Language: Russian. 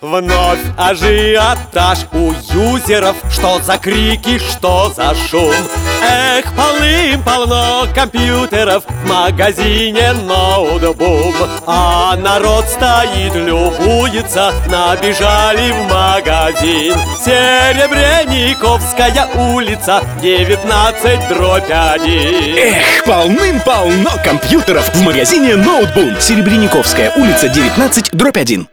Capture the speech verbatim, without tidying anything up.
Вновь ажиотаж у юзеров. Что за крики, что за шум? Эх, полным-полно компьютеров, в магазине ноутбук. А народ стоит, любуется, набежали в магазин. Серебряниковская улица, девятнадцать дробь один. Эх, полным-полно компьютеров в магазине ноутбук. Серебряниковская улица, девятнадцать дробь один.